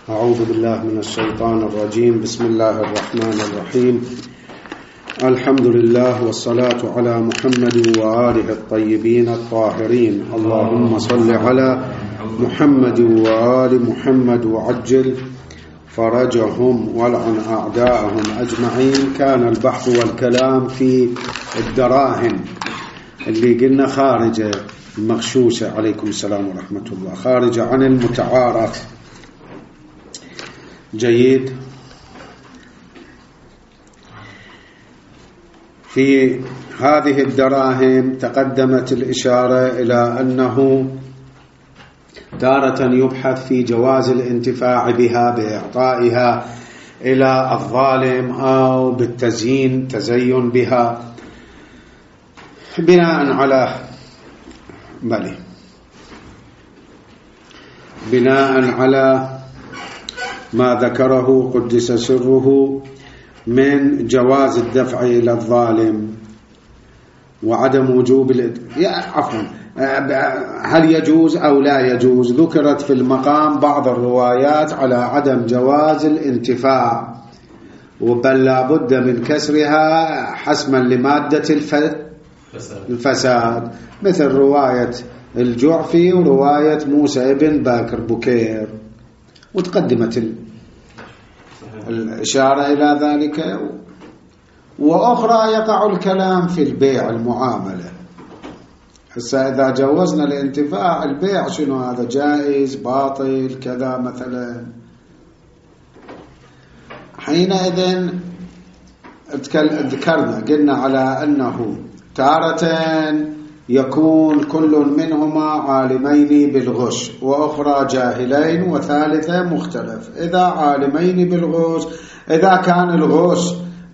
أعوذ بالله من الشيطان الرجيم. بسم الله الرحمن الرحيم. الحمد لله والصلاة على محمد وآله الطيبين الطاهرين. اللهم صل على محمد وآل محمد وعجل فرجهم والعن أعداءهم أجمعين. كان البحث والكلام في الدراهم اللي قلنا خارجة مغشوشة، عليكم السلام ورحمة الله، خارجة عن المتعارف. جيد. في هذه الدراهم تقدمت الإشارة إلى أنه تارة يبحث في جواز الانتفاع بها بإعطائها إلى الظالم أو بالتزيين تزين بها بناء على ما ذكره قدس سره من جواز الدفع إلى الظالم وعدم وجوب هل يجوز أو لا يجوز. ذكرت في المقام بعض الروايات على عدم جواز الانتفاع، وبل لا بد من كسرها حسما لمادة الفساد، مثل رواية الجعفي ورواية موسى ابن باكر بكير، وتقدمت الإشارة إلى ذلك. وأخرى يقع الكلام في البيع المعاملة. هسه إذا جوزنا الانتفاع البيع شنو هذا؟ جائز باطل كذا مثلا. حينئذ ذكرنا قلنا على أنه تارة يكون كل منهما عالمين بالغش، وأخرى جاهلين، وثالثة مختلف. إذا عالمين بالغش، إذا كان الغش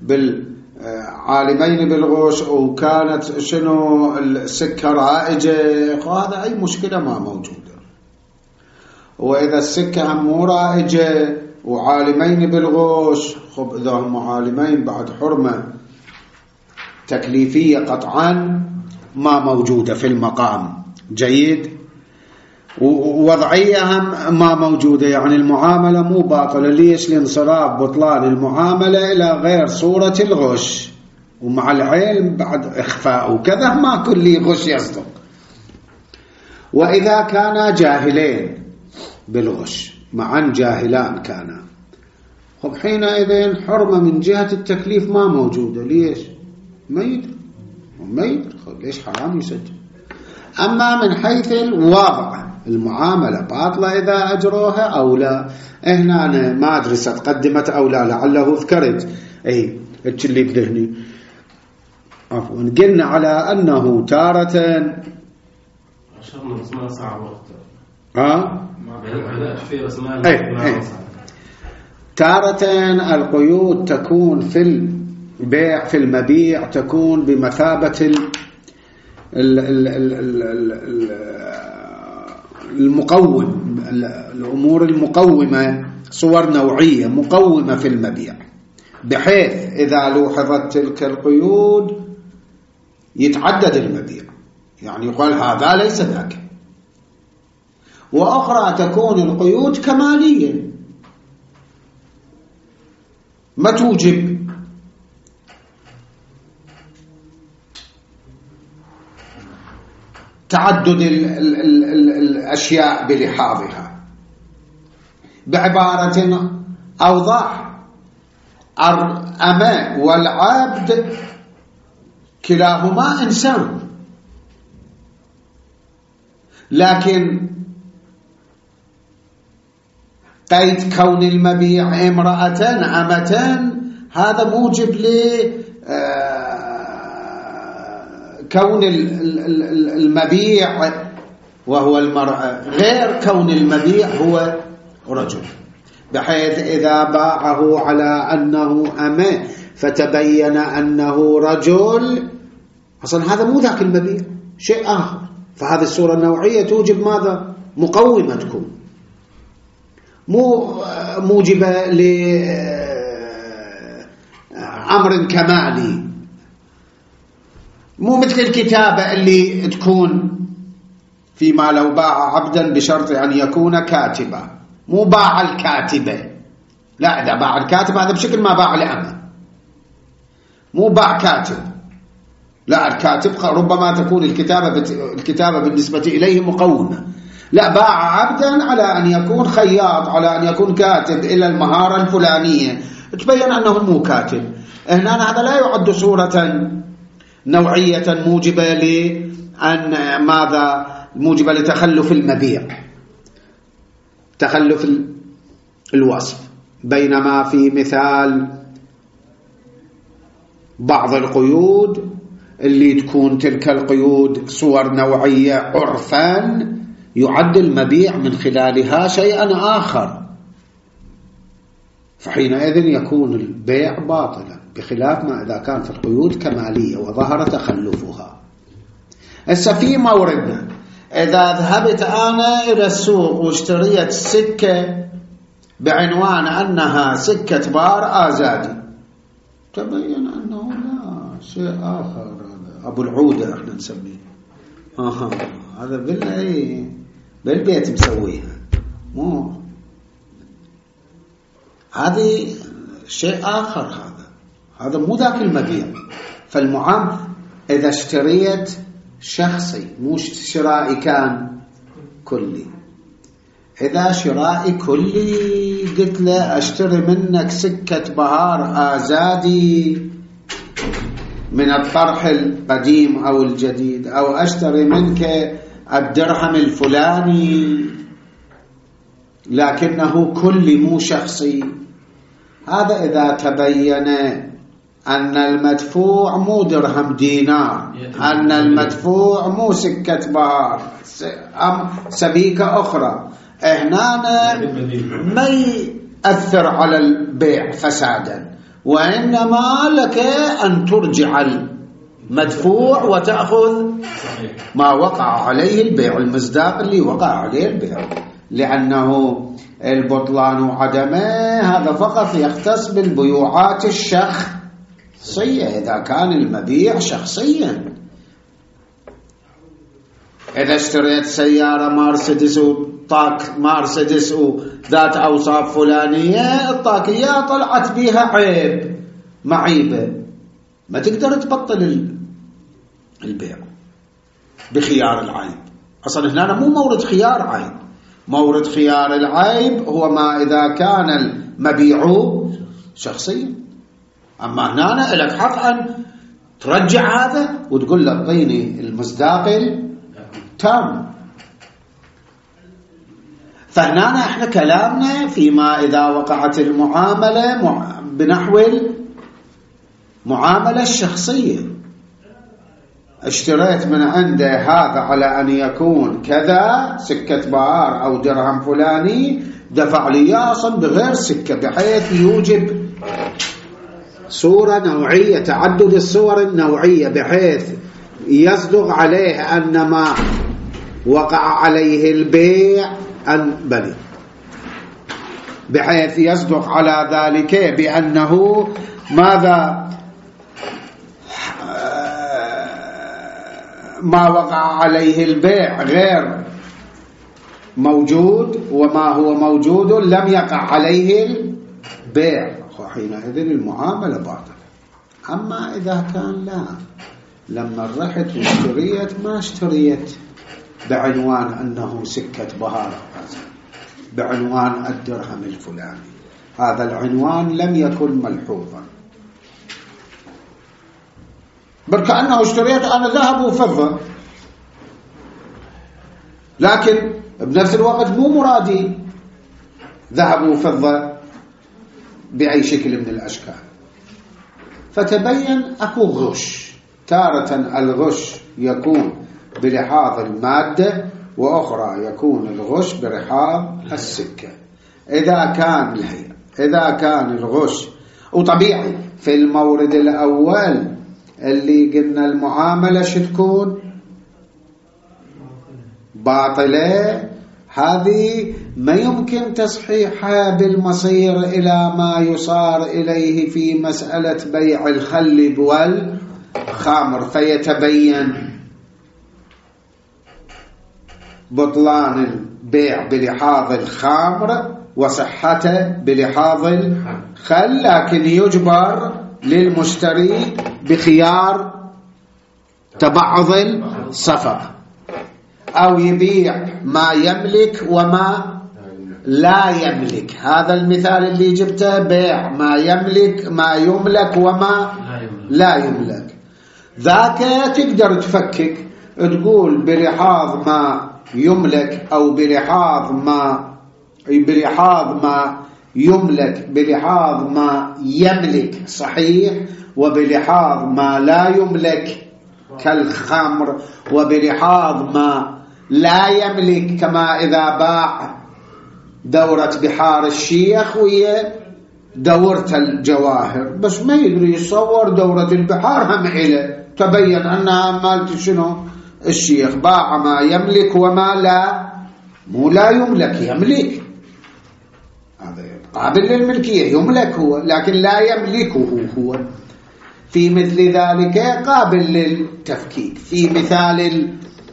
عالمين بالغش وكانت شنو السكة رائجة، هذا أي مشكلة ما موجودة. وإذا السكة مو رائجة وعالمين بالغش، خب إذا هم عالمين بعد حرمة تكليفية قطعا ما موجودة في المقام. جيد. ووضعية هم ما موجودة، يعني المعاملة مو باطلة. ليش؟ لانصراف بطلان المعاملة إلى غير صورة الغش، ومع العلم بعد إخفاء وكذا ما كل غش يصدق. وإذا كانا جاهلين بالغش، معا جاهلان كانا، خب حينئذ حرمة من جهة التكليف ما موجودة. ليش؟ ما يدري ليش حرام يسجل. أما من حيث الوضع المعاملة باطلة إذا أجروها أو لا. هنا أنا ما أدري تقدمت أو لا، لعله ذكرت اللي بذهني. عفوا. قلنا على أنه تارة تارة القيود تكون في البيع في المبيع تكون بمثابة المقوم، الأمور المقومة، صور نوعية مقومة في المبيع، بحيث إذا لوحظت تلك القيود يتعدد المبيع، يعني يقول هذا ليس ذاك. وأخرى تكون القيود كمالية ما توجب تعدد الأشياء بلحاظها. بعبارة أوضح، الأمة والعبد كلاهما إنسان، لكن قيد كون المبيع امرأة أمة هذا موجب كون المبيع وهو المرأة، غير كون المبيع هو رجل، بحيث إذا باعه على أنه أمة فتبين أنه رجل، أصلا هذا مو ذاك المبيع، شيء آخر. فهذه الصورة النوعية توجب ماذا؟ مقومة تكون، مو موجبة لأمر كمالي، مو مثل الكتابة اللي تكون فيما لو باع عبدا بشرط أن يكون كاتبا، مو باع الكاتبة، لا، إذا باع الكاتب هذا بشكل ما باع لأمة، مو باع كاتب، لا، الكاتب ربما تكون الكتابة بالنسبة إليه مقومة، لا، باع عبدا على أن يكون خياط، على أن يكون كاتب إلى المهارة الفلانية، تبين أنه مو كاتب. هنا هذا لا يعد صورة نوعية موجبة لأن ماذا؟ موجبة لتخلف المبيع، تخلف الوصف. بينما في مثال بعض القيود اللي تكون تلك القيود صور نوعية عرفا يعد المبيع من خلالها شيئا آخر، فحينئذ يكون البيع باطلا، بخلاف ما إذا كان في القيود كمالية وظهر تخلفها. هسه في موردنا، إذا ذهبت أنا إلى السوق واشتريت سكة بعنوان أنها سكة بار آزادي، تبين أنه لا، شيء آخر، أبو العودة احنا نسميه، هذا بالبيت مسويها، مو هذه شيء آخر، هذا مو ذاك المبيع. فالمعامل إذا اشتريت شخصي، مو شرائي كان كلي. إذا شرائي كلي قلت له أشتري منك سكة بهار آزادي من الطرح القديم أو الجديد، أو أشتري منك الدرهم الفلاني لكنه كلي مو شخصي، هذا إذا تبين أن المدفوع مو درهم دينار، أن المدفوع مو سكة بهار، سبيكة أخرى، هنا ما يأثر على البيع فسادا، وإنما لك أن ترجع المدفوع وتأخذ ما وقع عليه البيع، المصداق اللي وقع عليه البيع، لأنه البطلان وعدمه هذا فقط يختص بالبيوعات الشخصية، إذا كان المبيع شخصيا. إذا اشتريت سيارة مرسيدس وطاق مرسيدس وذات أوصاف فلانية، الطاقية طلعت بيها عيب، معيبة، ما تقدر تبطل البيع بخيار العيب. أصلا هنا مو مورد خيار عيب، مورد خيار العيب هو ما إذا كان المبيع شخصيا. أما هنا لك حق أن ترجع هذا وتقول له اعطيني المصداق التام. فهنا احنا كلامنا فيما إذا وقعت المعاملة بنحو المعاملة الشخصية، اشتريت من عنده هذا على أن يكون كذا سكة بهار أو درهم فلاني، دفع لي أصلا بغير سكة، بحيث يوجب صورة نوعية، تعدد الصور النوعية، بحيث يصدق عليه أن ما وقع عليه البيع بل بحيث يصدق على ذلك بأنه ماذا ما وقع عليه البيع غير موجود، وما هو موجود لم يقع عليه البيع، وحينئذ المعاملة باطلة. أما إذا كان لا، لما رحت واشتريت ما اشتريت بعنوان أنه سكة بهار، بعنوان الدرهم الفلاني، هذا العنوان لم يكن ملحوظا، بل كأنه اشتريت أنا ذهب وفضة، لكن بنفس الوقت مو مرادي ذهب وفضة بأي شكل من الأشكال. فتبين أكو غش، تارة الغش يكون بلحاظ المادة، وأخرى يكون الغش بلحاظ السكة. إذا كان الغش، وطبيعي في المورد الأول اللي قلنا المعاملة شتكون باطلة، هذه ما يمكن تصحيحها بالمصير إلى ما يصار إليه في مسألة بيع الخل والخمر، فيتبين بطلان البيع بلحاظ الخمر وصحته بلحاظ الخل، لكن يجبر للمشتري بخيار تبعض الصفقة، أو يبيع ما يملك وما لا يملك. هذا المثال اللي جبته بيع ما يملك، ما يملك وما لا يملك. ذاك تقدر تفكك تقول بلحاظ ما يملك، أو بلحاظ ما يملك بلحاظ ما يملك صحيح، وبلحاظ ما لا يملك كالخمر، وبلحاظ ما لا يملك كما إذا باع دورة بحار الشيخ وهي دورة الجواهر، بس ما يدري يصور دورة البحار هم إله، تبين أنها مالت شنو الشيخ، باع ما يملك وما لا يملك. يملك هذا قابل للملكية، يملك هو لكن لا يملكه هو. في مثل ذلك قابل للتفكيك. في مثال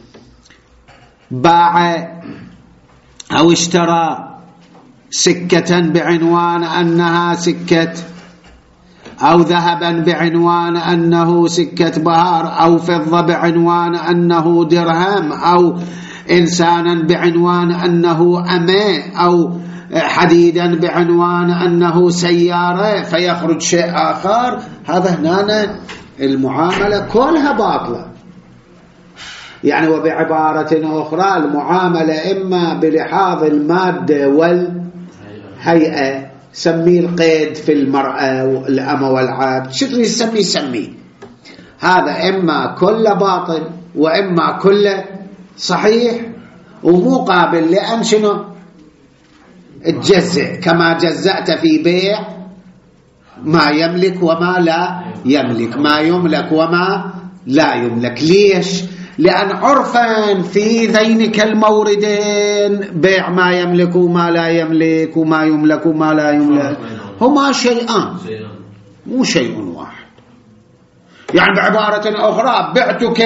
باع أو اشترى سكة بعنوان أنها سكة، أو ذهبا بعنوان أنه سكة بهار، أو فضة بعنوان أنه درهم، أو إنسانا بعنوان أنه أماء، أو حديدا بعنوان أنه سيارة، فيخرج شيء آخر. هذا هنا المعاملة كلها باطلة. يعني وبعبارة أخرى المعاملة إما بلحاظ المادة والهيئة، سميه القيد في المرأة والأمة والعبد، شو يسميه هذا إما كله باطل وإما كله صحيح، ومو قابل لأن شنو تجزئ، كما جزأت في بيع ما يملك وما لا يملك، ما يملك وما لا يملك. ليش؟ لأن عرفا في ذينك الموردين بيع ما يملك وما لا يملك وما يملك وما لا يملك هما شيئان مو شيء واحد. يعني بعبارة أخرى بعتك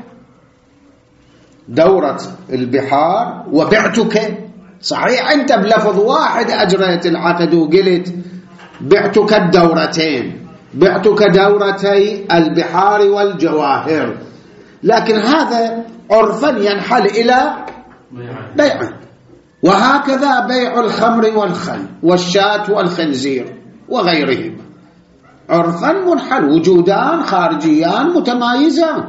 دورة البحار وبعتك، صحيح أنت بلفظ واحد أجريت العقد وقلت بعتك الدورتين، بعتك دورتي البحار والجواهر، لكن هذا عرفا ينحل إلى بيع. وهكذا بيع الخمر والخل والشاة والخنزير وغيرهما عرفا منحل، وجودان خارجيان متمايزان.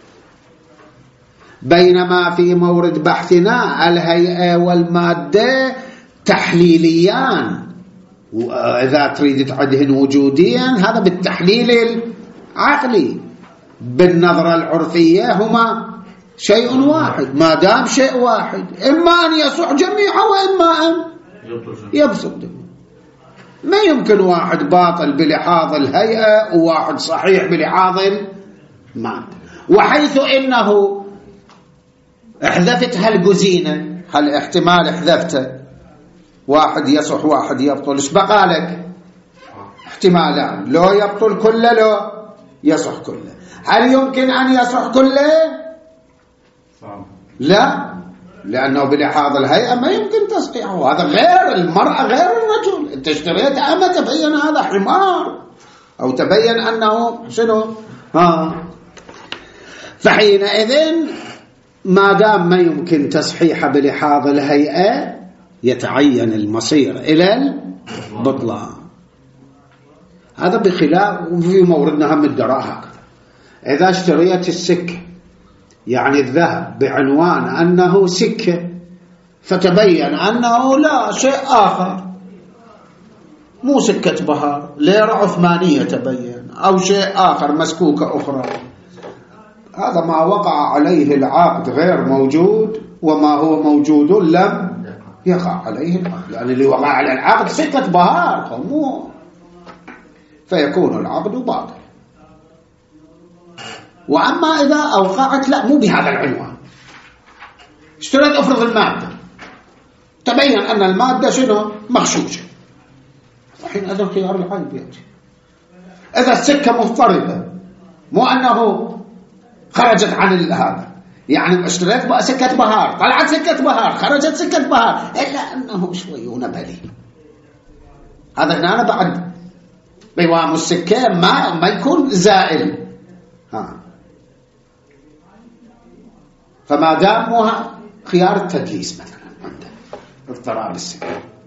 بينما في مورد بحثنا الهيئة والمادة تحليليان، وإذا تريد تعدهن وجوديا هذا بالتحليل العقلي. بالنظرة العرفية هما شيء واحد، ما دام شيء واحد إما أن يصح جميعا وإما أن يبسط. ما يمكن واحد باطل بلحاظ الهيئة وواحد صحيح بلحاظ المادة. وحيث إنه احذفت هالجزينة، هالاحتمال احذفته، واحد يصح واحد يبطل، ايش بقى لك؟ احتمالان، لو يبطل كله لو يصح كله. هل يمكن أن يصح كله؟ لا، لأنه بلحاظ الهيئة ما يمكن تصحيحه. هذا غير المرأة غير الرجل. انت اشتريت أما تبين هذا حمار أو تبين أنه شنو فحينئذ ما دام ما يمكن تصحيحه بلحاظ الهيئة يتعين المصير إلى البطلان. هذا بخلاف وفي موردنا هم الدراء هكذا. إذا اشتريت السكة يعني الذهب بعنوان أنه سكة، فتبين أنه لا شيء آخر، مو سكة بهار، ليرة عثمانية تبين، أو شيء آخر مسكوكة أخرى، هذا ما وقع عليه العقد غير موجود، وما هو موجود لم يقع عليه العقد، لأن اللي وقع على العقد سكة بهار مو، فيكون العقد باطل. وأما إذا أوقعت لا مو بهذا العنوان، اشتريت أفرض المادة، تبين أن المادة شنو مغشوشة، الحين هذا خيار العيب يأتي. إذا السكة مضطربة، مو أنه خرجت عن هذا، يعني اشتريت بقى سكة بهار، طلعت سكة بهار، خرجت سكة بهار، إلا أنه شوي ونبلي. هذا هنا بعد قوام السكة ما يكون زائل. فما دام خيار التدليس مثلا عنده اضطراب السكة،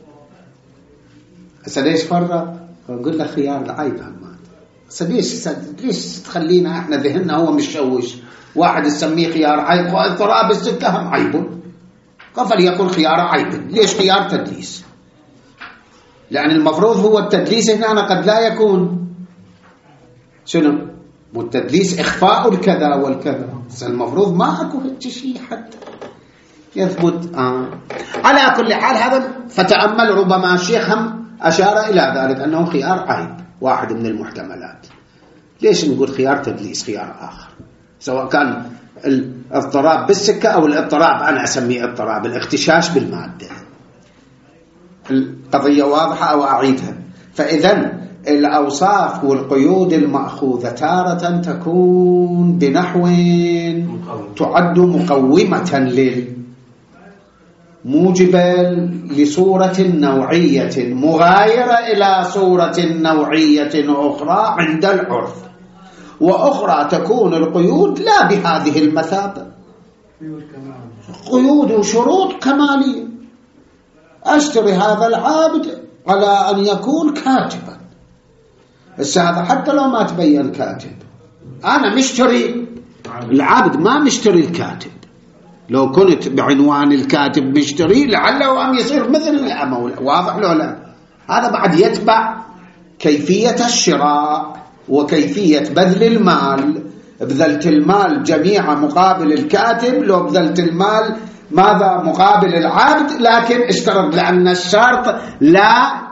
هسه ليش فرق؟ نقول له خيار العيب هم. هسه ليش تخلينا احنا ذهننا هو مشوش؟ واحد يسميه خيار عيب واضطراب السكة هم عيب، فليكن خيار عيب. ليش خيار تدليس؟ لأن المفروض هو التدليس هنا قد لا يكون شنو؟ والتدليس إخفاء الكذا والكذا، بس المفروض ما أكو هيك شيء حتى يثبت. على كل حال هذا فتأمل، ربما الشيخ هم أشار إلى ذلك أنه خيار عيب واحد من المحتملات. ليش نقول خيار تدليس خيار آخر؟ سواء كان الاضطراب بالسكة أو الاضطراب أنا أسميه اضطراب الاغتشاش بالمادة. القضية واضحة أو أعيدها؟ فإذن الأوصاف والقيود المأخوذة تارة تكون بنحو تعد مقومة موجبة لصورة نوعية مغايرة إلى صورة نوعية أخرى عند العرف، وأخرى تكون القيود لا بهذه المثابة، قيود وشروط كمالية. أشتري هذا العابد على أن يكون كاتبا، بس هذا حتى لو ما تبين كاتب، أنا مشتري العابد ما مشتري الكاتب. لو كنت بعنوان الكاتب مشتري لعله أن يصير مثل الأمول. واضح لو لا؟ هذا بعد يتبع كيفية الشراء وكيفية بذل المال. بذلت المال جميع مقابل الكاتب، لو بذلت المال ماذا مقابل العبد، لكن اشترط لأن الشرط لا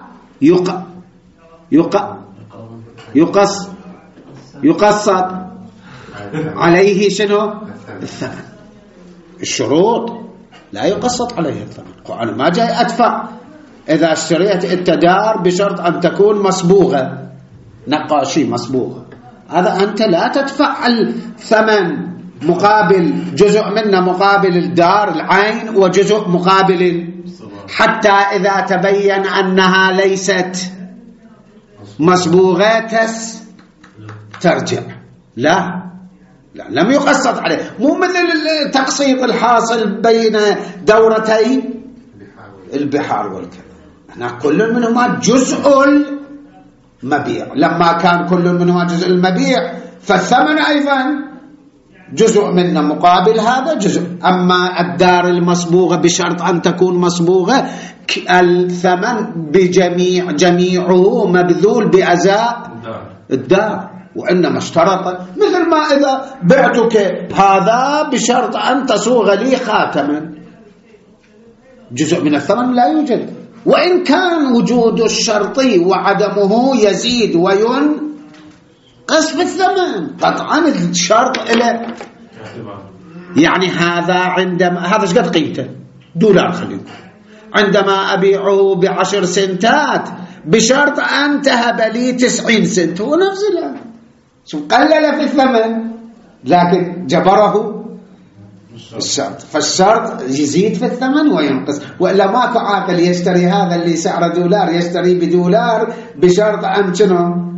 يقصد عليه شنو الثمن. الشروط لا يقصد عليه الثمن. أنا ما جاي أدفع. إذا اشتريت التدار بشرط أن تكون مصبوغة، نقاشي مصبوغة، هذا أنت لا تدفع الثمن مقابل جزء منه مقابل الدار العين وجزء مقابل، حتى إذا تبين أنها ليست مصبوغة ترجع. لا لم يقصد عليه. مو مثل التقسيط الحاصل بين دورتي البحار والكذا، هنا كل منهما جزء المبيع. لما كان كل منهما جزء المبيع فالثمن أيضا جزء منه مقابل هذا جزء. أما الدار المصبوغة بشرط أن تكون مصبوغة، الثمن جميعه مبذول بأزاء الدار، وإنما اشترط مثل ما إذا بعتك هذا بشرط أن تصوغ لي خاتما، جزء من الثمن لا يوجد، وإن كان وجود الشرط وعدمه يزيد وينقص بالثمن. قطعا الشرط إلى يعني هذا عندما هذا ايش قد قيمته $، خلينا عندما أبيعه ب10 سنتات بشرط أن تهب لي 90 سنت، هو نفس الأمر. شو قلل في الثمن لكن جبره الشرط، فالشرط يزيد في الثمن وينقص. وإلا ماكو عاقل يشتري هذا اللي سعره $، يشتري $1 بشرط أن شنو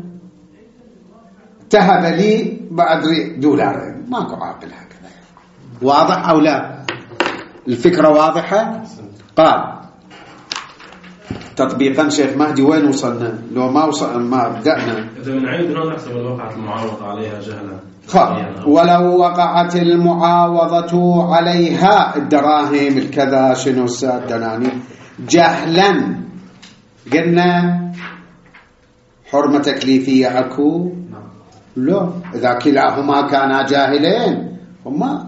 تهب لي بعد $. ماكو عاقل هكذا. واضح أو لا؟ الفكرة واضحة؟ قال تطبيقا شيخ مهدي وين وصلنا؟ لو ما وصلنا ما بدأنا. إذا بنعيد هنا نحسب وقعت المعاوضة عليها جهلا. ولو وقعت المعاوضة عليها الدراهم الكذا شنو الدنانير جهلا، قلنا حرمة تكليفية أكو؟ لا، إذا كلاهما كانا جاهلين هما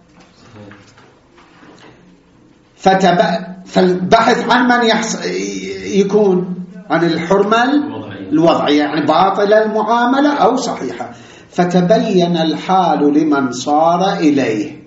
فالبحث عن من يكون عن الحرمة الوضعية، يعني باطلة المعاملة أو صحيحة. فتبين الحال لمن صار إليه،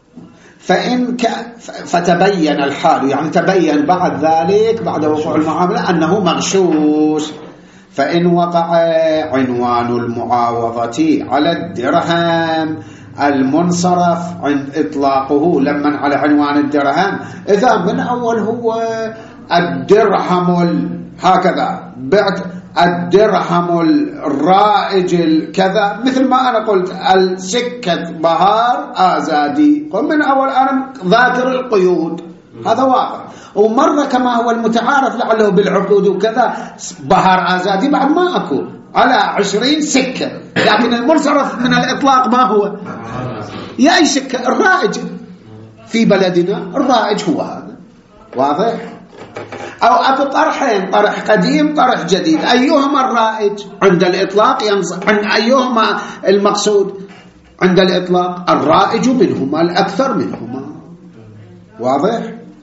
فتبين الحال يعني تبين بعد ذلك بعد وقوع المعاملة أنه مغشوش. فإن وقع عنوان المعاوضة على الدرهم المنصرف عند إطلاقه لمن على عنوان الدرهم إذا من أول هو الدرهم هكذا بعت الدرهم الرائج الكذا، مثل ما أنا قلت السكة بهار آزادي، قل من أول أنا ذاكر القيود، هذا واضح. ومرة كما هو المتعارف لعله بالعقود وكذا بهار آزادي بعد ما أكو على 20 سكة، لكن المنصرف من الإطلاق ما هو؟ يا أي سكة الرائج في بلدنا الرائج هو هذا، واضح؟ أو أكو طرحين، طرح قديم طرح جديد، أيهما الرائج عند الإطلاق عن أيهما المقصود عند الإطلاق؟ الرائج منهما الأكثر منهما، واضح؟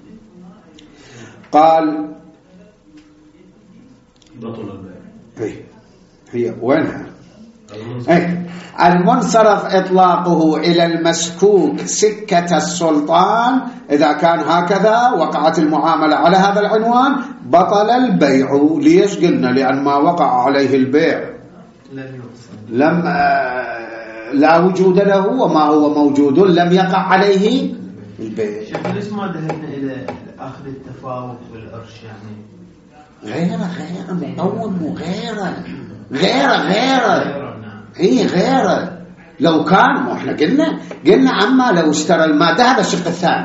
قال هي وينها؟ المنصرف إطلاقه إلى المسكوك سكة السلطان، إذا كان هكذا وقعت المعاملة على هذا العنوان بطل البيع. ليش قلنا؟ لأن ما وقع عليه البيع لا وجود له، وما هو موجود لم يقع عليه البيع. شيخ ليش ما ذهبنا إلى أخذ التفاوت والأرش؟ يعني غير مقوم وغيره غيره لو كان احنا قلنا عما لو اشترى المادة، هذا الشق الثاني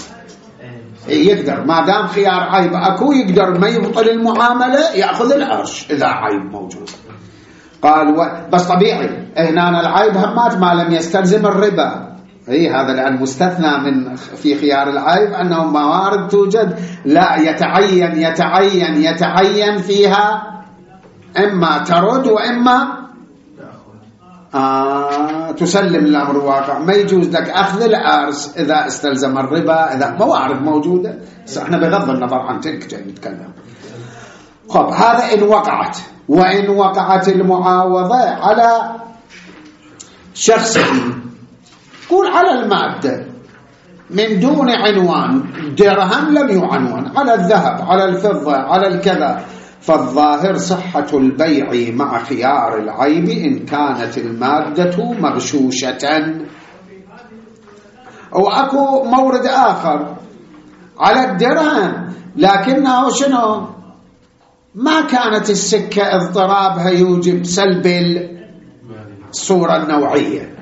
يقدر ما دام خيار عيب اكو يقدر ما يبطل المعاملة يأخذ العرش إذا عيب موجود. قال بس طبيعي هنا العيب همات ما لم يستلزم الربا، هذا لأن مستثنى من في خيار العيب أنه موارد توجد لا يتعين فيها إما ترد وإما تسلم الأمر الواقع. ما يجوز لك أخذ العرس إذا استلزم الربا، إذا موارد موجودة. احنا بغض النظر عن تلك جاي نتكلم. خب هذا إن وقعت، وإن وقعت المعاوضة على شخص قول على المادة من دون عنوان، درهم لم يعنون، على الذهب على الفضة على الكذا، فالظاهر صحة البيع مع خيار العيب إن كانت المادة مغشوشة. وأكو مورد آخر على الدرهم لكنه شنو؟ ما كانت السكة اضطرابها يوجب سلب الصورة النوعية،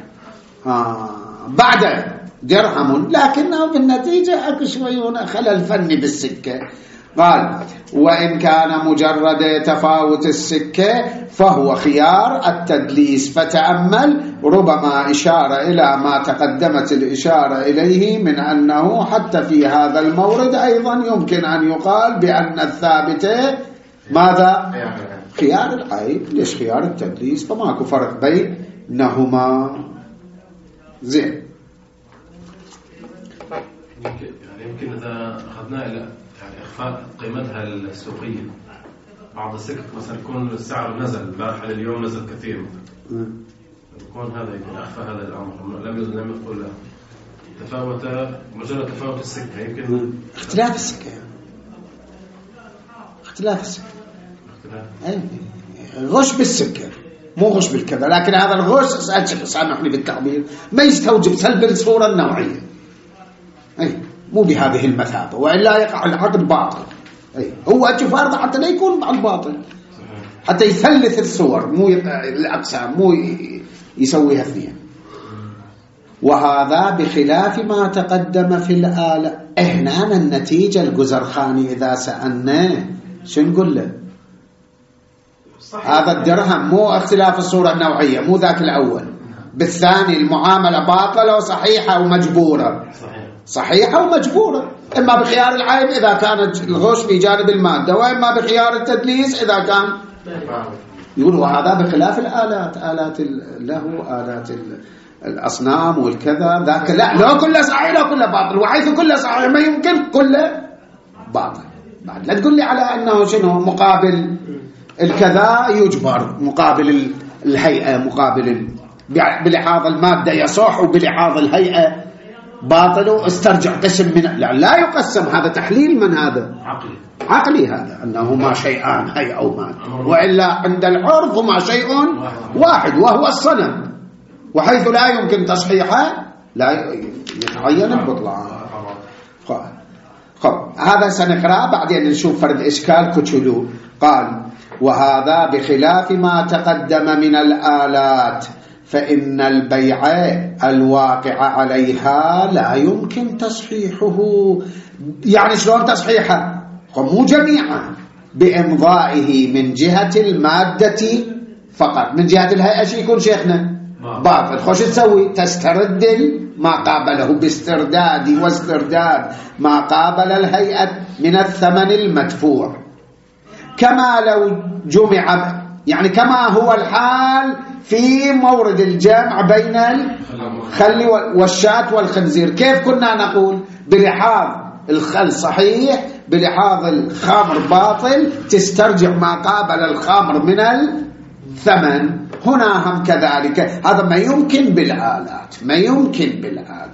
بعد درهم لكنه بالنتيجة أكو شوية خلل فني بالسكة. قال وإن كان مجرد تفاوت السكة فهو خيار التدليس. فتأمل ربما إشارة إلى ما تقدمت الإشارة إليه من أنه حتى في هذا المورد أيضا يمكن أن يقال بأن الثابتة ماذا؟ خيار العيب. ليش خيار التدليس؟ فماكو فرق بينهما. زين. يمكن إذا أخذنا إلى إخفاء قيمتها السوقية، بعض السكك مثلا يكون السعر نزل البارحة اليوم نزل كثير، يكون هذا يمكن أخفى هذا الأمر، لم يقول تفاوت مجرد تفاوت السكة. يمكن اختلاف السكة، غش بالسكة مو غش بالكذا، لكن هذا الغش سامحني بالتعبير ما يستوجب سلب الصورة النوعية، مو بهذه المثابة، وإلا يقع العقد باطل. هو أجي فرض حتى لا يكون مع الباطل، حتى يثلث الصور مو الأقسام، مو يسويها اثنين. وهذا بخلاف ما تقدم في الآلة. هنا النتيجة الجزرخاني إذا سألناه شو نقول له؟ هذا الدرهم مو اختلاف الصورة النوعية، مو ذاك الأول. بالثاني المعاملة باطلة وصحيحة ومجبورة، صحيحة ومجبورة، إما بخيار العيب إذا كانت الغش في جانب المادة، وإما بخيار التدليس إذا كان. يقول وهذا بخلاف الآلات، آلات اللهو، آلات الأصنام والكذا، ذاك لا كله صحيح لا كله باطل، وحيث كله صحيح ما يمكن كله باطل. بعد لا تقول لي على أنه شنو مقابل الكذا يجبر، مقابل الهيئة، مقابل بلحاظ المادة يصح وبلحاظ الهيئة باطل، واسترجع قسم من لا يقسم. هذا تحليل من هذا؟ عقلي هذا، أنه ما شيئان هيئة أو مادة، وإلا عند العرض هما شيء واحد وهو الصنم. وحيث لا يمكن تصحيحه لا يتعين البطلان. هذا سنقرأ بعدين نشوف فرد إشكال كتلو. قال وهذا بخلاف ما تقدم من الآلات فإن البيع الواقع عليها لا يمكن تصحيحه. يعني شلون تصحيحه؟ مو جميعا، بإمضائه من جهة المادة فقط، من جهة الهيئة شو يكون شيخنا؟ باطل. خوش تسوي؟ تسترد ما قابله باسترداد واسترداد ما قابل الهيئة من الثمن المدفوع، كما لو جمع، يعني كما هو الحال في مورد الجمع بين الخل والشاة والخنزير. كيف كنا نقول؟ بلحاظ الخل صحيح، بلحاظ الخمر باطل، تسترجع ما قابل الخمر من الثمن. هنا هم كذلك، هذا ما يمكن بالآلات، ما يمكن بالآلات،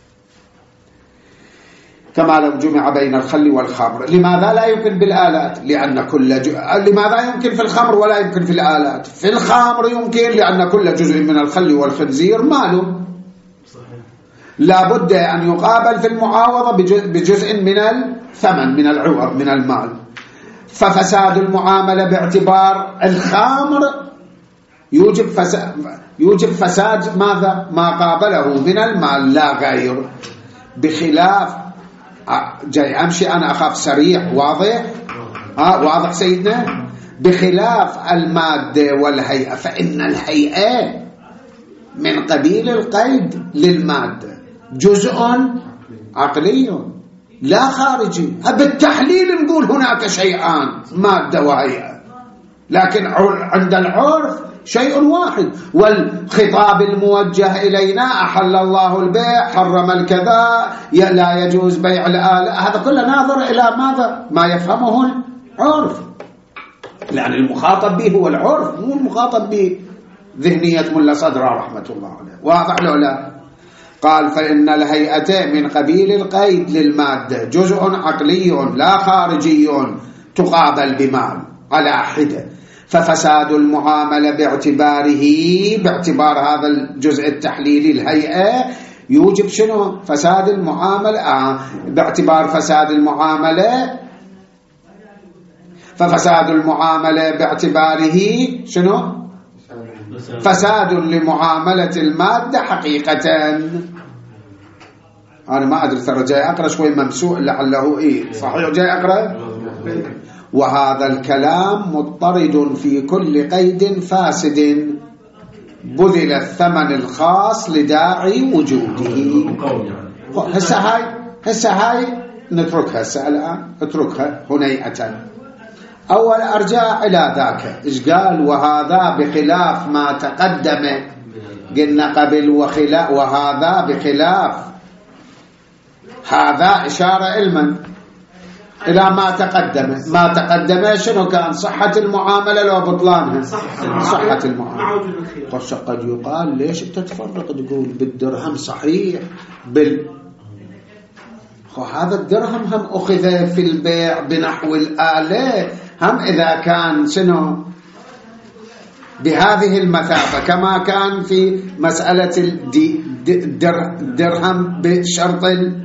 كما لو جمع بين الخل والخمر. لماذا لا يمكن بالآلات؟ لأن لماذا يمكن في الخمر ولا يمكن في الآلات؟ في الخمر يمكن لأن كل جزء من الخل والخنزير ماله، لا بد أن يقابل في المعاوضة بجزء من الثمن، من العوض، من المال. ففساد المعاملة باعتبار الخمر يوجب فساد ماذا؟ ما قابله من المال لا غير. بخلاف جاي أمشي أنا أخاف سريع، واضح؟ واضح سيدنا؟ بخلاف المادة والهيئة، فإن الهيئة من قبيل القيد للمادة، جزء عقلي لا خارجي. بالتحليل نقول هناك شيئان، مادة وهيئة، لكن عند العرف شيء واحد. والخطاب الموجه إلينا أحل الله البيع، حرم الكذا، لا يجوز بيع الآلة، هذا كله ناظر إلى ماذا؟ ما يفهمه العرف، لأن المخاطب به هو العرف، مو المخاطب به ذهنية ملا صدرة رحمة الله عليه. واضح له لا؟ قال فإن الهيئة من قبيل القيد للمادة، جزء عقلي لا خارجي تقابل بمال على حدة. ففساد المعاملة باعتبار هذا الجزء التحليلي الهيئة يوجب شنو؟ فساد المعاملة. باعتبار فساد المعاملة، ففساد المعاملة باعتباره شنو؟ فساد لمعاملة المادة حقيقة. أنا ما أدري، ترى جاي أقرأ شوي ممسوح لعله صحيح جاي أقرأ. وهذا الكلام مضطرد في كل قيد فاسد بذل الثمن الخاص لداعي وجوده. هسه هاي نتركها هسه الآن، اتركها هنيئة. أول أرجع إلى ذاك إيش قال؟ وهذا بخلاف ما تقدم، قلنا قبل وهذا بخلاف، هذا إشارة علما إلى ما تقدم. ما تقدم شنو كان؟ صحة المعاملة لو بطلانها؟ صحة المعاملة. قد يقال ليش أنت تفرق تقول بالدرهم صحيح هذا الدرهم هم أخذ في البيع بنحو الآلة، هم إذا كان شنو بهذه المثابة، كما كان في مسألة الدرهم بشرط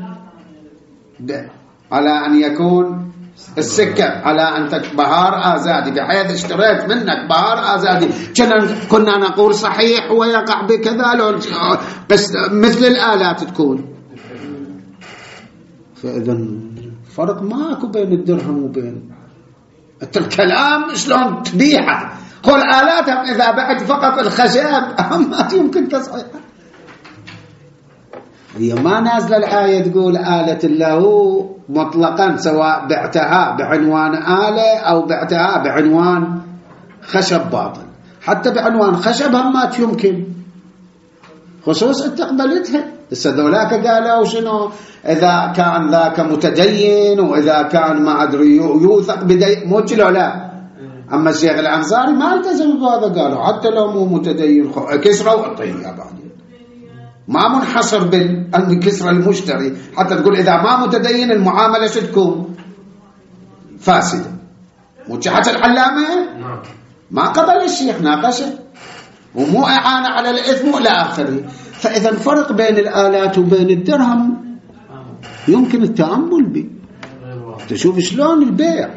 على أن يكون السكة، على أن بهار آزادي، بحيث اشتريت منك بهار آزادي، كنا نقول صحيح ويقع بكذا، مثل الآلات تكون. فإذا فرق ماكو بين الدرهم وبين الكلام. شلون تبيعه؟ قول آلات إذا بعت فقط الخشب ما يمكن تصحيح. هي ما نازل الآية تقول آلة له مطلقا، سواء بعتها بعنوان آلة أو بعتها بعنوان خشب باطل. حتى بعنوان خشب ما يمكن، خصوص انت قبلتها. ذولاك قالوا شنو؟ إذا كان ذاك متدين، وإذا كان ما أدري يوثق بدين موجلوا لا. أما الشيخ الأنصاري ما التزم بهذا، قالوا حتى لو مو متدين كسرة وعطية بعدين، ما منحصر بالكسرة المشتري. حتى تقول إذا ما متدين المعاملة شو تكون؟ فاسدة. مجحة العلامة ما قبل الشيخ ناقشه، ومو إعانة على الإثم وإلى آخره. فإذا الفرق بين الآلات وبين الدرهم يمكن التأمل به، تشوف شلون البيع.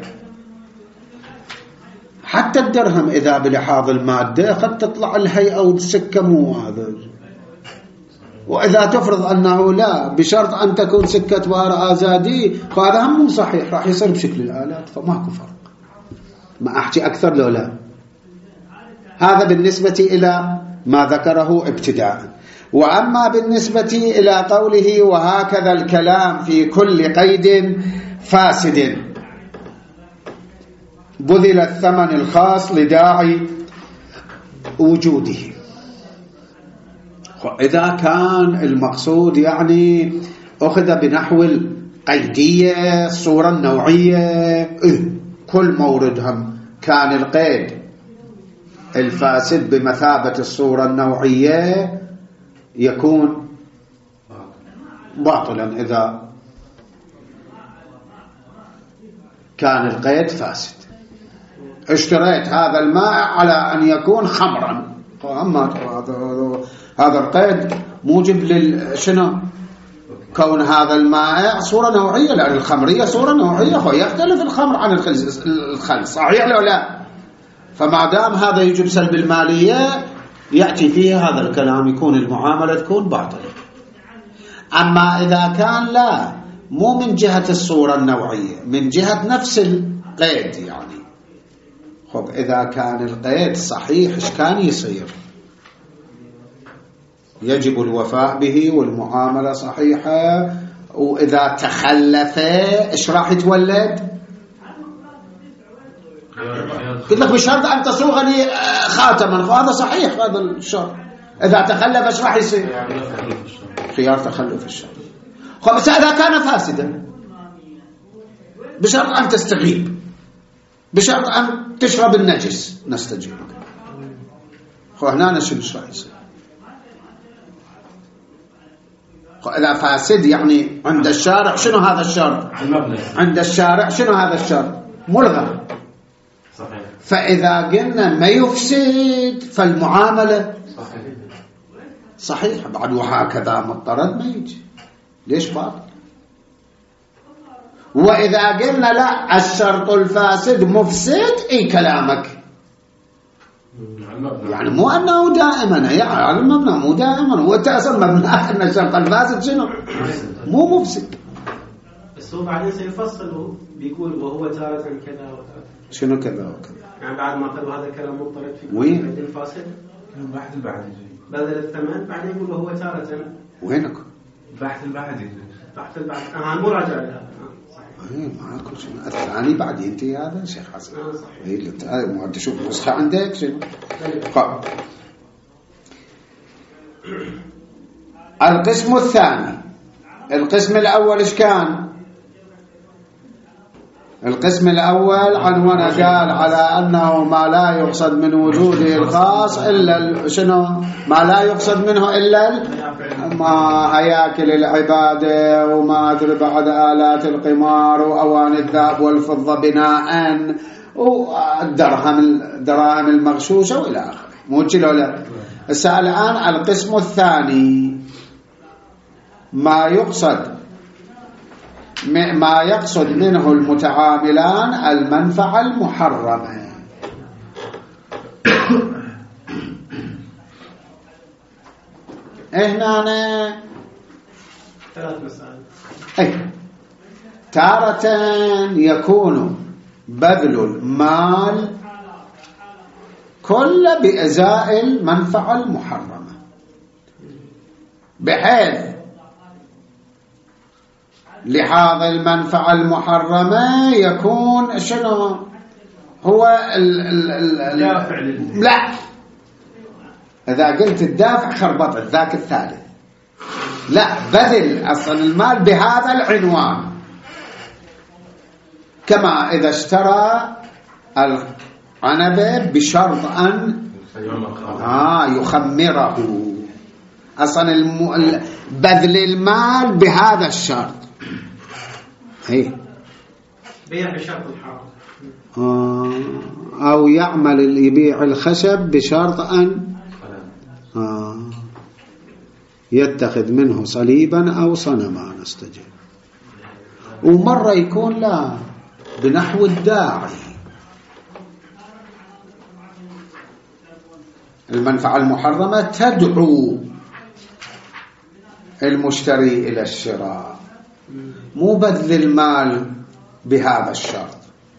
حتى الدرهم إذا بلحاظ المادة قد تطلع الهيئة والسكة مو هذا، وإذا تفرض أنه لا بشرط أن تكون سكة وراء آزادي فهذا هم مو صحيح، راح يصير بشكل الآلات، فماكو فرق. ما أحكي أكثر لو لا. هذا بالنسبة إلى ما ذكره ابتداء. وأما بالنسبة إلى قوله وهكذا الكلام في كل قيد فاسد بذل الثمن الخاص لداعي وجوده. إذا كان المقصود يعني أخذ بنحو القيدية الصورة النوعية، كل موردهم كان القيد الفاسد بمثابة الصورة النوعية يكون باطلا إذا كان القيد فاسد. اشتريت هذا الماء على أن يكون خمرا، أما هذا القيد موجب شنو؟ كون هذا الماء صورة نوعية، لأن الخمرية صورة نوعية، يختلف الخمر عن الخل، صحيح لو لا؟ فما دام هذا يجب سلب المالية يأتي فيه هذا الكلام، يكون المعاملة تكون باطلة. أما إذا كان لا، مو من جهة الصورة النوعية، من جهة نفس القيد يعني. خب إذا كان القيد صحيح إيش كان يصير؟ يجب الوفاء به والمعاملة صحيحة. وإذا تخلف إيش راح يتولد؟ قلت لك بشرط أن تصوغ لي خاتما، هذا صحيح هذا الشرط. إذا تخلف إيش راح يصير؟ خيار تخلف الشرط. خب إذا كان فاسدا بشرط أن تستغيب، بشرط أن تشرب النجس، نستجيب. خب هنا نشوف إيش راح يصير. إذا فاسد يعني عند الشارع شنو هذا الشرط؟ عند الشارع شنو هذا الشرط؟ ملغى. صحيح. فإذا قلنا ما يفسد فالمعاملة صحيح بعد، وهكذا مضطرد ما يجي. ليش باطل؟ وإذا قلنا لا الشرط الفاسد مفسد، إي كلامك يعني مو أنه دائما، يعني المبنى مو دائما، وأنت أصلا مبناك أن الشرط الفاسد شنو؟ مو مفسد. بس هو بعدين سيفصل بيقول وهو تارة كذا وتارة. شنو كذا وكذا؟ يعني بعد ما قالوا هذا الكلام مضطرد في وين؟ الفاسد البحث البعدي بدل الثمن، بعدين يقول وهو تارة. وينك؟ البحث البعدي. بحث البعث أنا مو راجع لها. معاكم شنو الثاني بعد ينتهي هذا شيخ حسن. صحيح. اللي انت شوف نسخة عندك شنو؟ القسم الثاني. القسم الأول إيش كان؟ القسم الأول عنوان قال على أنه ما لا يقصد من وجوده الخاص إلا شنو؟ ما لا يقصد منه إلا ما هياكل العبادة وما أدري بعد آلات القمار وأواني الذهب والفضة بناء والدراهم المغشوشة وإلى آخره. موجه لو لا؟ الآن القسم الثاني ما يقصد منه المتعاملان المنفعة المحرمة. هنا ثلاث مسائل. تارة يكون بذل المال كل بإزاء المنفعة المحرمة، بحيث لحاظ المنفعة المحرمة يكون شنو هو الدافع لا، إذا قلت الدافع خربطت ذاك الثالث. لا، بذل أصل المال بهذا العنوان، كما إذا اشترى العنبة بشرط أن يخمره. أصلا بذل المال بهذا الشرط هي بيع بشرط الحرام، أو يعمل يبيع الخشب بشرط أن يتخذ منه صليبا أو صنما نستجيب. ومرة يكون لا بنحو الداعي، المنفعة المحرمة تدعو المشتري إلى الشراء، مو بذل المال بهذا الشرط،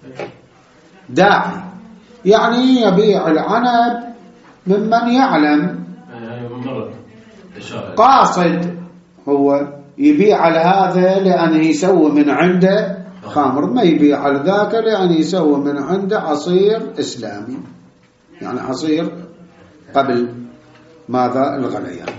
داعي يعني يبيع العنب ممن يعلم قاصد، هو يبيع على هذا لأن يسوي من عنده خمر، ما يبيع على ذاك لأن يسوي من عنده عصير إسلامي، يعني عصير قبل ماذا الغليان.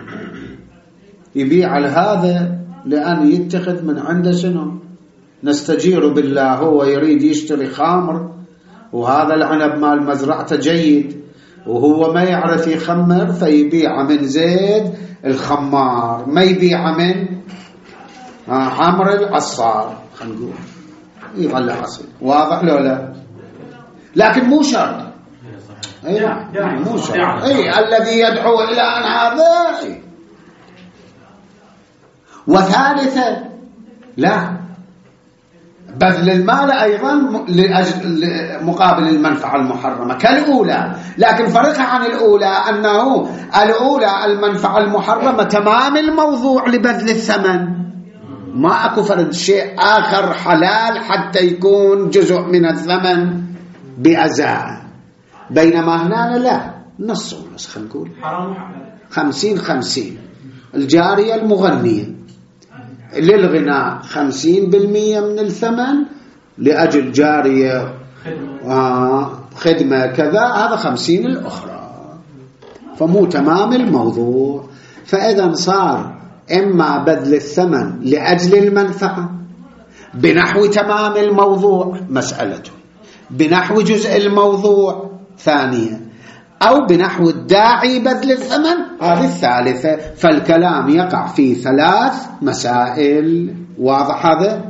يبيع على هذا لأن يتخذ من عنده شنو؟ نستجير بالله، هو يريد يشتري خمر وهذا العنب مال مزرعته جيد وهو ما يعرف يخمر، فيبيع من زيد الخمار، ما يبيع من عمرو العصار، خلينا نقول يطلع عصير. واضح لو لا؟ لكن مو شرط، مو شرط. الذي يدعو إلى أن هذا. وثالثة لا، بذل المال أيضا مقابل المنفعة المحرمة كالأولى، لكن فرقها عن الأولى أنه الأولى المنفعة المحرمة تمام الموضوع لبذل الثمن، ما أكو فرد شيء آخر حلال حتى يكون جزء من الثمن بأزاء، بينما هنا لا، نص ونص، خلينا نقول 50-50. الجارية المغنية للغناء 50% من الثمن لأجل جارية خدمة كذا، هذا 50 الأخرى، فمو تمام الموضوع. فإذا صار إما بذل الثمن لأجل المنفعة بنحو تمام الموضوع مسألته، بنحو جزء الموضوع ثانية، أو بنحو الداعي بذل الثمن هذه الثالثة. فالكلام يقع في 3 مسائل. واضح هذا؟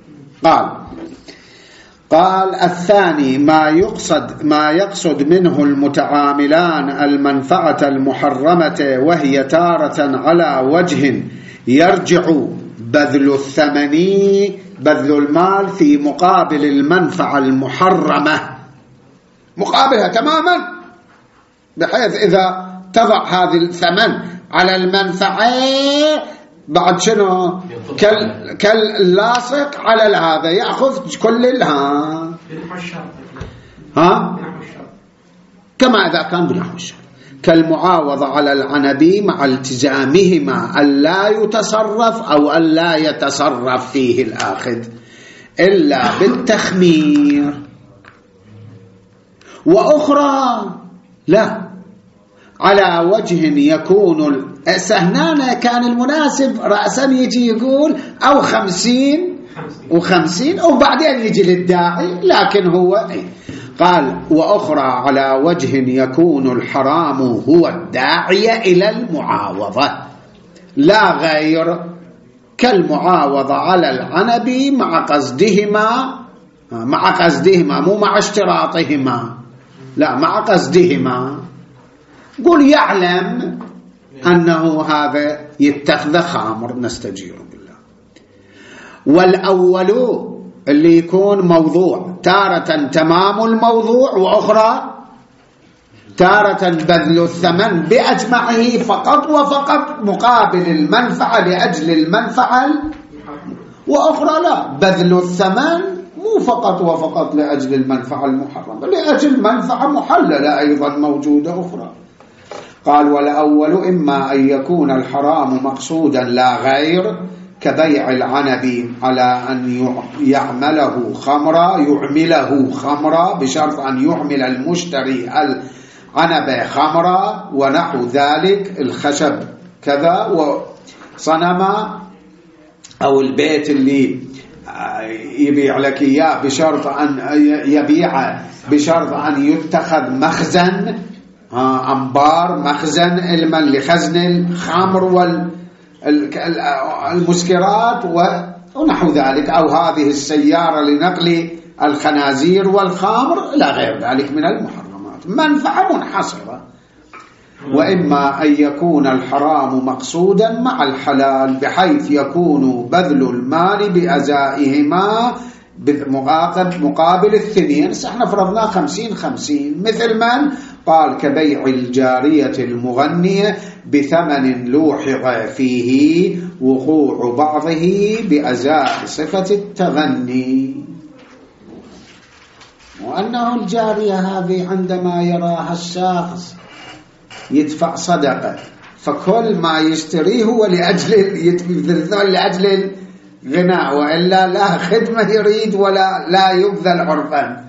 قال الثاني ما يقصد منه المتعاملان المنفعة المحرمة، وهي تارة على وجه يرجع بذل الثمن، بذل المال في مقابل المنفعة المحرمة، مقابلها تماما، بحيث إذا تضع هذه الثمن على المنفعة بعد شنو كاللاصق على هذا يأخذ كل كما إذا كان بنحو الشرط، كالمعاوضة على العنبي مع التزامهما ألا يتصرف أو ألا يتصرف فيه الآخذ إلا بالتخمير. وأخرى لا، على وجه يكون هنا كان المناسب رأسا يجي يقول أو 50 و50 وبعدين يجي للداعي، لكن هو قال وأخرى على وجه يكون الحرام هو الداعي إلى المعاوضة لا غير، كالمعاوضة على العنب مع قصدهما مو مع اشتراطهما، لا مع قصدهما. قل يعلم أنه هذا يتخذ خامر، نستجير بالله. والأول اللي يكون موضوع تارة تمام الموضوع، وأخرى تارة بذل الثمن بأجمعه فقط وفقط مقابل المنفعة لأجل المنفعة، وأخرى لا، بذل الثمن مو فقط وفقط لأجل المنفعة المحرمة، لأجل منفعة محللة أيضا موجودة أخرى. قال والأول إما أن يكون الحرام مقصودا لا غير، كبيع العنب على أن يعمله خمرا بشرط أن يعمل المشتري العنب خمرا ونحو ذلك، الخشب كذا وصنما، أو البيت اللي يبيع لك إياه بشرط أن يبيع بشرط أن يتخذ مخزن أنبار، مخزن المن لخزن الخمر والمسكرات ونحو ذلك، أو هذه السيارة لنقل الخنازير والخمر إلى غير ذلك من المحرمات، منفعة منحصرة. وإما أن يكون الحرام مقصودا مع الحلال بحيث يكون بذل المال بأزائهما مقابل الثنين. احنا فرضنا 50-50 مثل من قال كبيع الجارية المغنية بثمن لوحظ فيه وقوع بعضه بأزاء صفة التغني، وأنه الجارية هذه عندما يراها الشخص يدفع صدقة، فكل ما يشتريه هو لأجل الغناء، وإلا لا خدمة يريد ولا لا يبذل عرفا.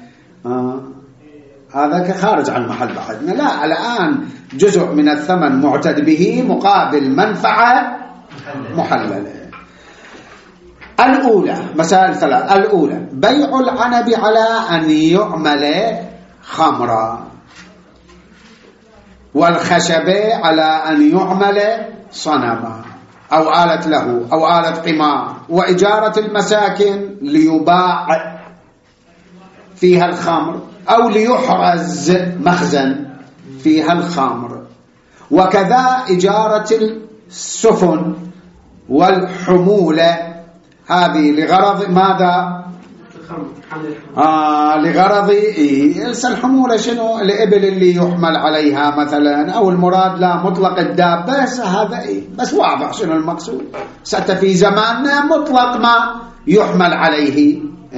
هذا خارج عن محل بحثنا. لا، الآن جزء من الثمن معتد به مقابل منفعة محللة. الأولى مسائل ثلاث. الأولى بيع العنب على أن يعمل خمرا، والخشب على أن يعمل صنما أو آلة له أو آلة قمار، وإجارة المساكن ليباع فيها الخمر أو ليحرز مخزن فيها الخمر، وكذا إجارة السفن والحمولة، هذه لغرض ماذا؟ لغرض الحمولة شنو؟ الإبل اللي يحمل عليها مثلا، أو المراد لا مطلق الدابة. هذا بس واضح شنو المقصود. في زماننا مطلق ما يحمل عليه.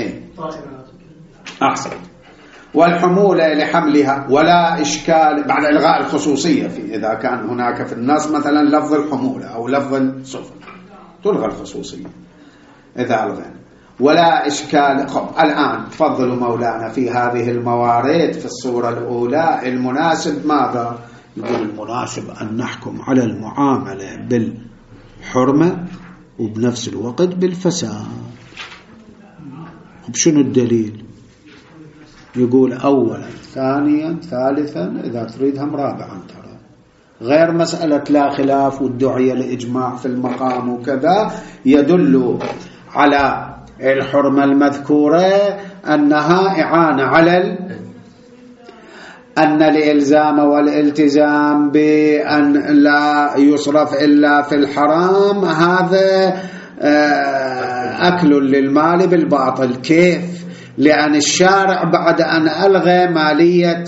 أحسن. والحمولة لحملها ولا إشكال بعد إلغاء الخصوصية إذا كان هناك في النص مثلا لفظ الحمولة أو لفظ السفن تلغى الخصوصية إذا ألغينا ولا إشكال. الآن تفضلوا مولانا في هذه الموارد في الصورة الأولى المناسب ماذا؟ يقول المناسب أن نحكم على المعاملة بالحرمة وبنفس الوقت بالفساد. بشنو الدليل؟ يقول أولا ثانيا ثالثا إذا تريدهم رابعا، ترى غير مسألة لا خلاف والدعية لإجماع في المقام وكذا، يدل على الحرمة المذكورة أنها إعانة على أن الإلزام والالتزام بأن لا يصرف إلا في الحرام هذا أكل للمال بالباطل. كيف؟ لأن الشارع بعد أن ألغى مالية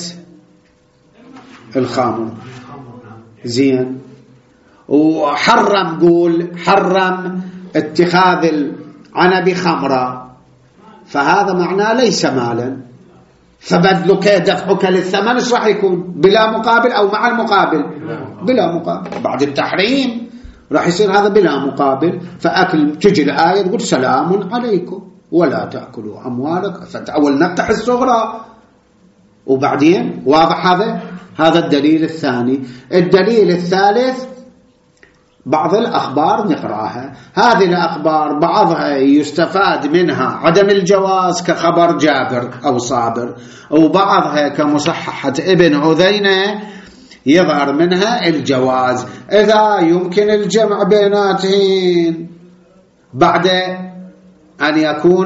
الخمر زين وحرم، قول حرم اتخاذ العنب خمرا، فهذا معناه ليس مالا، فبذلك دفعك للثمن ايش راح يكون؟ بلا مقابل أو مع المقابل؟ بلا مقابل. بعد التحريم راح يصير هذا بلا مقابل. فأكل تجي الآية تقول سلام عليكم ولا تأكلوا أموالك، فأول نفتح الصغرى وبعدين واضح. هذا الدليل الثاني. الدليل الثالث بعض الأخبار نقرأها، هذه الأخبار بعضها يستفاد منها عدم الجواز كخبر جابر أو صابر، وبعضها كمصححة ابن عذينة يظهر منها الجواز إذا يمكن الجمع بيناتهم بعد أن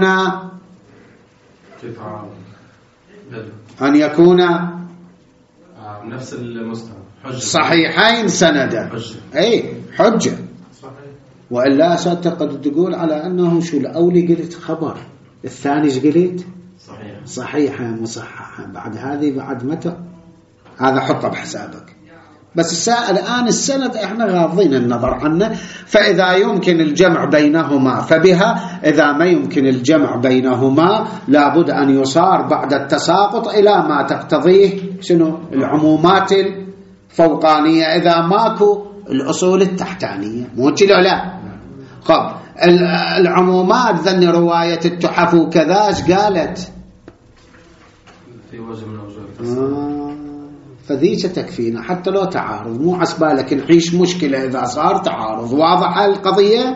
يكون نفس المستوى صحيحين سندا. أي حجة. وإلا قد تقول على أنه شو الأولي قلت خبر، الثاني قلت صحيحة مصححة، بعد هذه بعد متى؟ هذا حطه بحسابك. بس الآن السند احنا غاضين النظر عنه، فإذا يمكن الجمع بينهما فبها، إذا ما يمكن الجمع بينهما لابد أن يصار بعد التساقط إلى ما تقتضيه شنو؟ العمومات الفوقانية، إذا ماكو الأصول التحتانية. مو كده؟ لا. خب العمومات ذن رواية التحف وكذا قالت في وجه من وجوه فذيك تكفينا حتى لو تعارض، مو عسبالك نعيش مشكلة إذا صار تعارض. واضحة القضية؟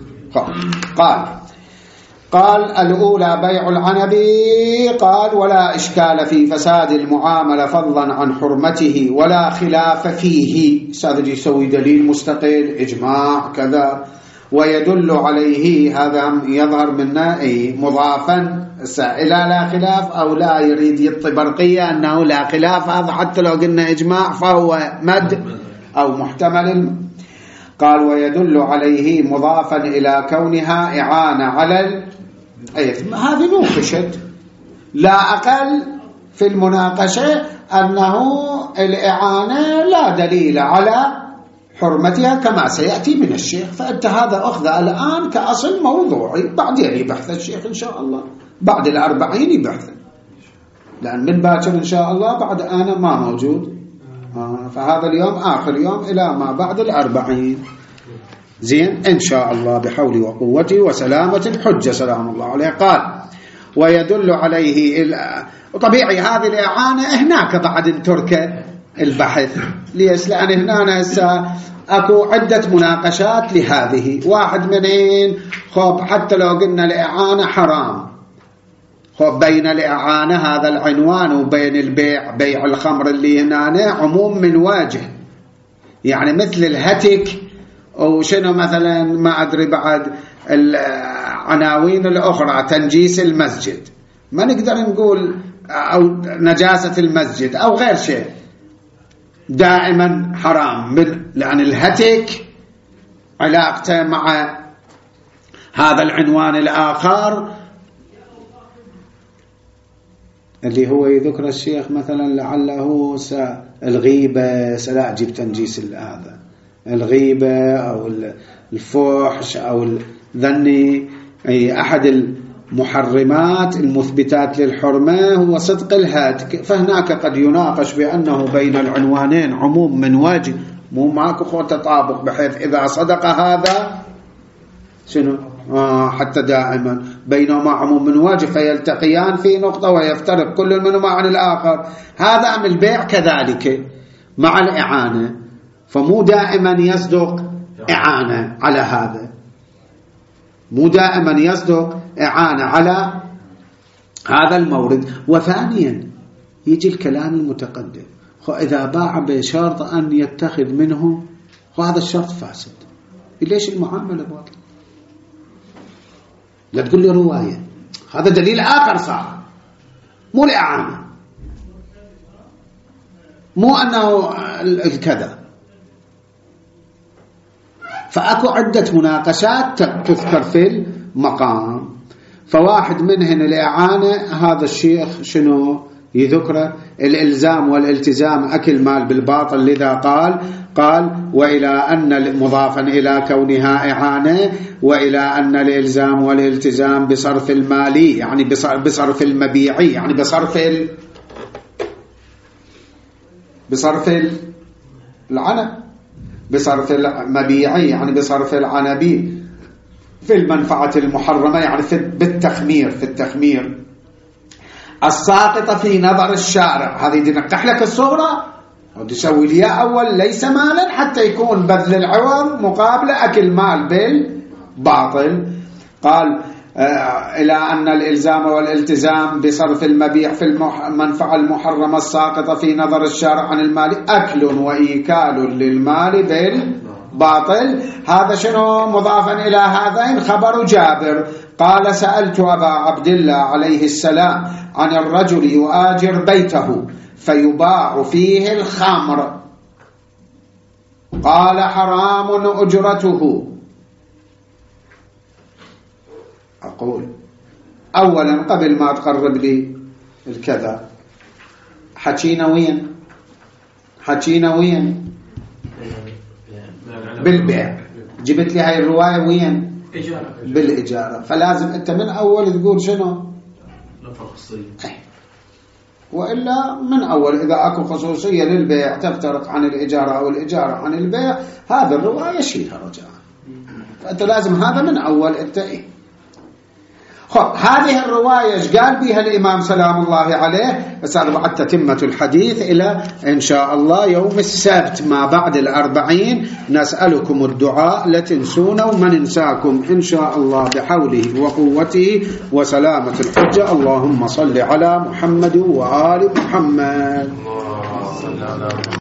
قال الأولى بيع العنب، قال ولا إشكال في فساد المعاملة فضلا عن حرمته ولا خلاف فيه. هذا يسوي دليل مستقل إجماع كذا. ويدل عليه هذا يظهر منا مضافا إلى لا خلاف أو لا، يريد الطبرقية أنه لا خلاف، هذا حتى لو قلنا إجماع فهو مد أو محتمل. قال ويدل عليه مضافا إلى كونها إعانة على الإثم. هذه نوقشت لا أقل في المناقشة أنه الإعانة لا دليل على حرمتها كما سيأتي من الشيخ، فأنت هذا أخذ الآن كأصل موضوعي، بعدين يبحث الشيخ إن شاء الله بعد 40 يبحث، لأن من باكر إن شاء الله بعد أنا ما موجود، فهذا اليوم آخر يوم إلى ما بعد 40. زين إن شاء الله بحولي وقوتي وسلامة الحجة سلام الله عليه. قال ويدل عليه طبيعي هذه الإعانة هناك بعد ترك البحث. ليش؟ لأن هنا أكو عدة مناقشات لهذه. واحد منين خب حتى لو قلنا الإعانة حرام، خب بين الإعانة هذا العنوان وبين البيع، بيع الخمر اللي هنا عموم من واجه، يعني مثل الهتك أو شنو مثلا ما أدري بعد العناوين الأخرى، تنجيس المسجد ما نقدر نقول، أو نجاسة المسجد أو غير شيء، دائما حرام، لأن الهتك علاقته مع هذا العنوان الآخر اللي هو يذكر الشيخ مثلا لعله الغيبة، سلا أجيب تنجيس هذا الغيبة أو الفحش أو الذني، أي أحد المحرمات المثبتات للحرمة هو صدق الهاتك، فهناك قد يناقش بأنه بين العنوانين عموم من وجه، مو ماكو تطابق، بحيث إذا صدق هذا شنو حتى دائما بينهما عموم من وجه فيلتقيان في نقطة ويفترق كل منهما عن الآخر. هذا من البيع كذلك مع الإعانة، فمو دائما يصدق إعانة على هذا، مو دائما يصدق إعانة على هذا المورد. وثانيا يجي الكلام المتقدم، إذا باع بشرط أن يتخذ منه، وهذا الشرط فاسد، ليش المعاملة باطلة؟ لا تقول لي رواية، هذا دليل آخر صار، مو الإعانة، مو أنه الكذا. فأكو عدة مناقشات تذكر في المقام، فواحد منهن الإعانة، هذا الشيخ شنو يذكره؟ الإلزام والالتزام أكل مال بالباطل، لذا قال وإلى أن مضافا إلى كونها إعانة، وإلى أن الإلزام والالتزام بصرف المالي يعني بصرف المبيعي، يعني بصرف العنب، بصرف المبيعي يعني بصرف العنبي، في المنفعة المحرمة يعني في التخمير الساقطة في نظر الشارع. هذه نقح لك الصغرى وتسوي لي أول ليس مالا حتى يكون بذل العوض مقابل أكل مال بالباطل. قال إلى أن الإلزام والالتزام بصرف المبيع في المنفعة المحرمة الساقطة في نظر الشارع عن المال أكل وإيكال للمال بالباطل. هذا شنو مضافا إلى هذين؟ خبر جابر قال سألت أبا عبد الله عليه السلام عن الرجل يؤاجر بيته فيباع فيه الخمر، قال حرام أجرته. أقول أولا قبل ما تقرب لي الكذا، حكينا وين بالبيع، جبت لي هاي الرواية وين؟ بالإجارة. فلازم أنت من أول تقول شنو؟ وإلا من أول إذا أكو خصوصية للبيع تفترق عن الإجارة أو الإجارة عن البيع، هذا الرواية شيلها رجاء. فأنت لازم هذا من أول أنت خب هذه الرواية قال بها الإمام سلام الله عليه، فصار بعد تتمة الحديث إلى إن شاء الله يوم السبت ما بعد 40. نسألكم الدعاء لا تنسونا وما ننساكم إن شاء الله بحوله وقوته وسلامة الحجة. اللهم صل على محمد وآل محمد.